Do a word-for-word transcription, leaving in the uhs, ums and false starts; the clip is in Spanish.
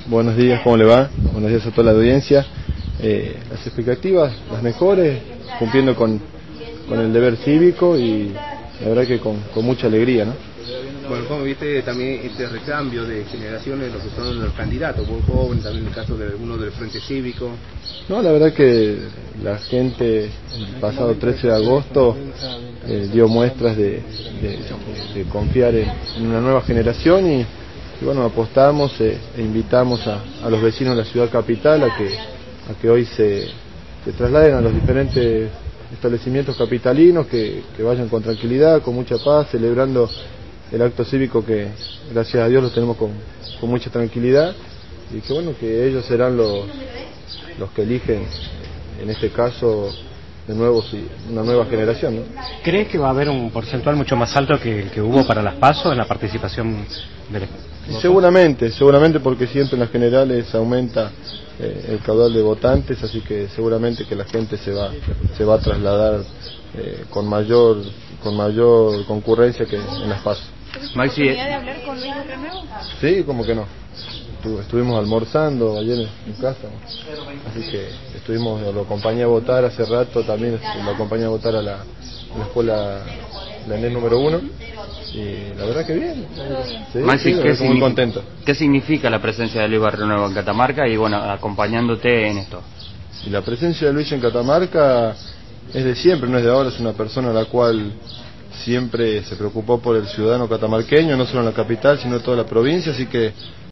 Buenos días, ¿cómo le va? Buenos días a toda la audiencia. Eh, las expectativas, las mejores, cumpliendo con, con el deber cívico y la verdad que con, con mucha alegría, ¿no? Bueno, ¿cómo viste también este recambio de generaciones, lo que son los candidatos, muy jóvenes, también en el caso de algunos del Frente Cívico? No, la verdad que la gente el pasado trece de agosto eh, dio muestras de, de, de confiar en, en una nueva generación y, y bueno, apostamos eh, e invitamos a, a los vecinos de la ciudad capital a que, a que hoy se, se trasladen a los diferentes establecimientos capitalinos, que, que vayan con tranquilidad, con mucha paz, celebrando el acto cívico que gracias a Dios lo tenemos con, con mucha tranquilidad, y que bueno, que ellos serán los, los que eligen en este caso de nuevo una nueva generación, ¿no? ¿Crees que va a haber un porcentual mucho más alto que el que hubo para las PASO en la participación del voto? Seguramente, seguramente porque siempre en las generales aumenta eh, el caudal de votantes, así que seguramente que la gente se va se va a trasladar eh, con mayor con mayor concurrencia que en las PASO. ¿Maxi, ¿oportunidad de hablar con Luis Renuevo? Sí, como que no. Estu estuvimos almorzando ayer en, en casa, así que estuvimos, lo acompañé a votar hace rato, también lo acompañé a votar a la, a la escuela, la E N E número uno, y la verdad que bien. Sí, Maxi, sí, ¿qué, muy contento. ¿qué significa la presencia de Luis Barrio Nuevo en Catamarca y bueno, acompañándote en esto? Y la presencia de Luis en Catamarca es de siempre, no es de ahora, es una persona a la cual siempre se preocupó por el ciudadano catamarqueño, no solo en la capital, sino en toda la provincia, así que